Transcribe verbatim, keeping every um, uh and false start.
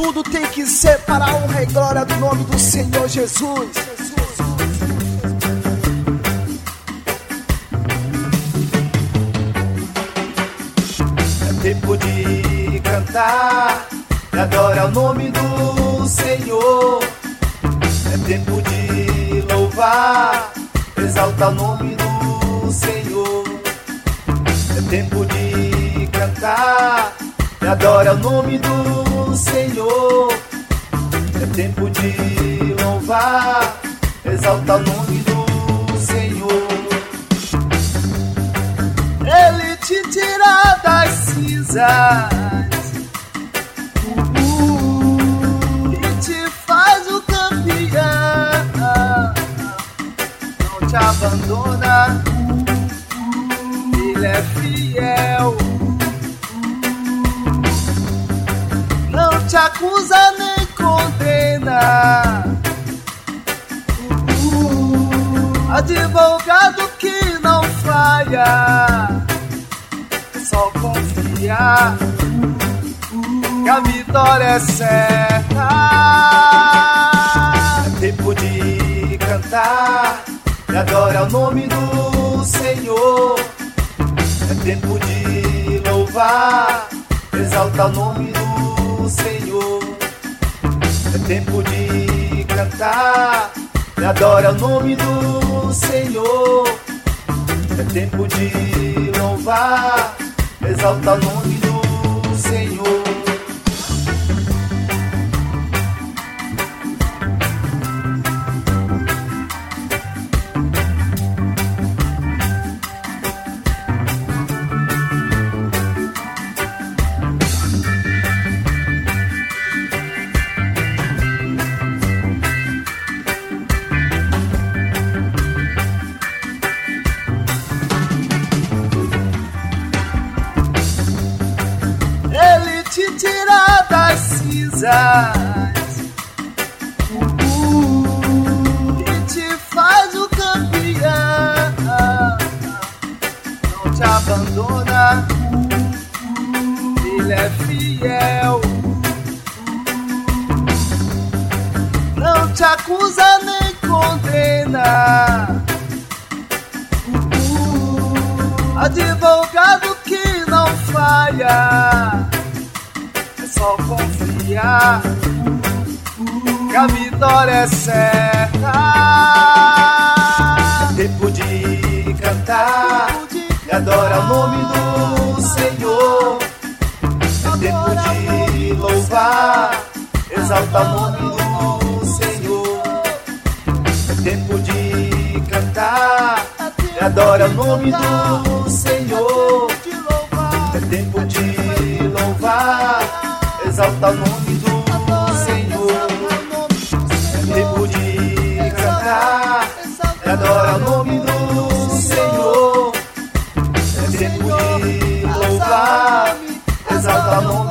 Tudo tem que ser para a honra e glória do nome do Senhor Jesus. É tempo de cantar e adorar o nome do Senhor. É tempo de louvar, exaltar o nome do Senhor. É tempo de cantar e adorar o nome do Senhor. É tempo de louvar, exaltar o nome do Senhor. Ele te tira das cinzas e te faz o campeão. Não te abandona, Ele é fiel. Não te acusa nem condena, advogado que não falha. É só confiar que a vitória é certa. É tempo de cantar e adorar o nome do Senhor. É tempo de louvar, exaltar o nome do Senhor. É tempo de cantar e adorar o nome do Senhor. É tempo de louvar, exaltar o nome do Senhor. Te tira das cinzas e te faz o campeão. Não te abandona, Ele é fiel. Não te acusa nem condena, advogado que não falha. É só confiar que a vitória é certa. É tempo de cantar e adorar o nome do Senhor. É tempo de louvar, exaltar o nome do Senhor. É tempo de cantar e adorar o nome do Senhor. É tempo de louvar, exaltar o nome do Senhor. É tempo de cantar e adorar o nome do Senhor. É tempo de louvar, exaltar o nome